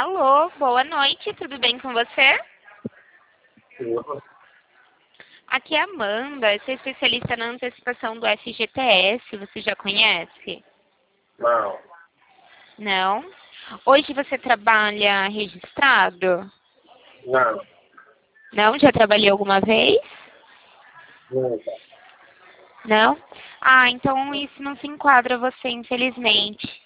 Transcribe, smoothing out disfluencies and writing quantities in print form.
Alô, boa noite, tudo bem com você? Aqui é a Amanda, eu sou especialista na antecipação do FGTS, você já conhece? Não, Não? Hoje você trabalha registrado? não, Não? Já trabalhou alguma vez? nunca. Não? Ah, então isso não se enquadra você, infelizmente.